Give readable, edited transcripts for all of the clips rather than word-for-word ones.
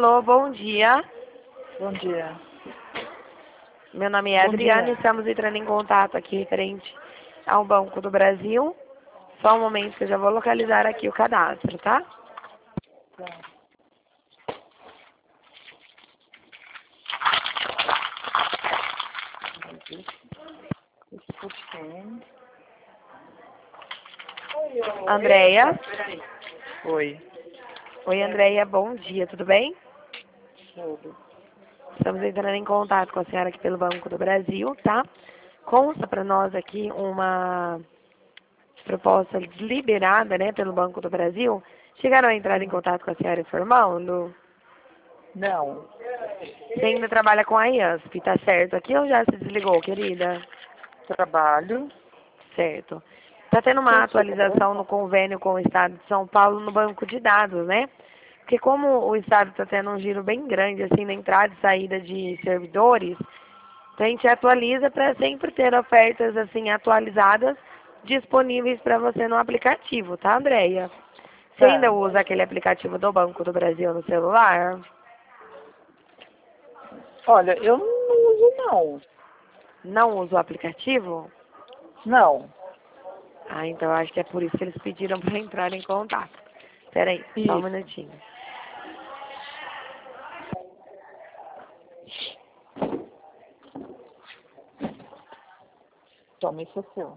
Alô, bom dia. Bom dia. Meu nome é Bom Adriana e dia. estamos entrando em contato aqui referente ao Banco do Brasil. Só um momento que eu já vou localizar aqui o cadastro, tá? Tá. Andréia. Oi. Oi, Andréia, bom dia, tudo bem? Tudo. Estamos entrando em contato com a senhora aqui pelo Banco do Brasil, tá? Consta para nós aqui uma proposta liberada, né, pelo Banco do Brasil. Chegaram a entrar em contato com a senhora informando? Não. Você ainda trabalha com a IASP, tá certo? Aqui ou já se desligou, querida? Trabalho. Certo. Está tendo uma atualização no convênio com o Estado de São Paulo no banco de dados, né? Porque como o Estado está tendo um giro bem grande, assim, na entrada e saída de servidores, então a gente atualiza para sempre ter ofertas, assim, atualizadas disponíveis para você no aplicativo, tá, Andréia? Você ainda Tá. usa aquele aplicativo do Banco do Brasil no celular? Olha, eu não uso não. Não usa o aplicativo? Não. Ah, então acho que é por isso que eles pediram para entrar em contato. Espera aí, só um Isso. minutinho. Toma, isso é seu.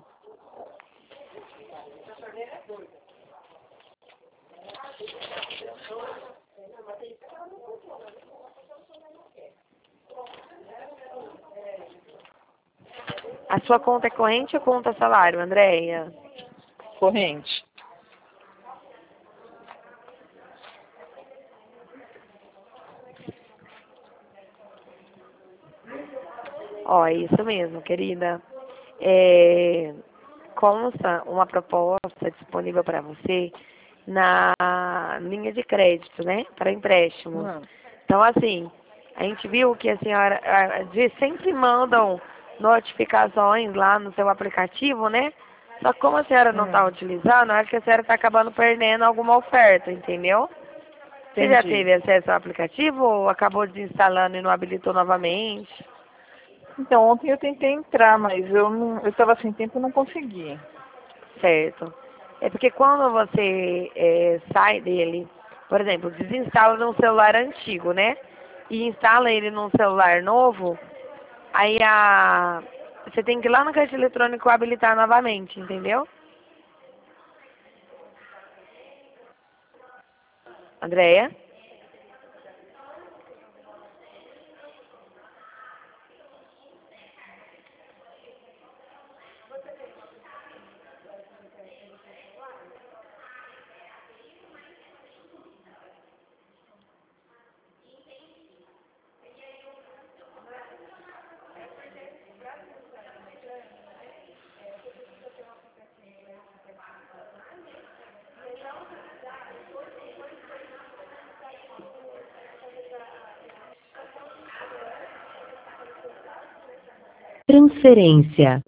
A sua conta é corrente ou conta salário, Andréia? Corrente. Ó, é isso mesmo, querida. Consta uma proposta disponível para você na linha de crédito, né? Para empréstimos. Hum. Então, assim, a gente viu que a senhora sempre mandam notificações lá no seu aplicativo, né? Só que como a senhora não está Hum. utilizando, acho que a senhora está acabando perdendo alguma oferta, entendeu? Você já Entendi. teve acesso ao aplicativo ou acabou desinstalando e não habilitou novamente? Então, ontem eu tentei entrar, mas eu estava sem tempo e não consegui. Certo. É porque quando você sai dele, por exemplo, desinstala num celular antigo, né? E instala ele num celular novo, aí você tem que ir lá no caixa eletrônico habilitar novamente, entendeu? Andréia? Transferência.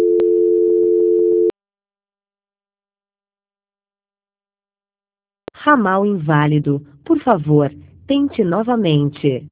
Ramal inválido. Por favor, tente novamente.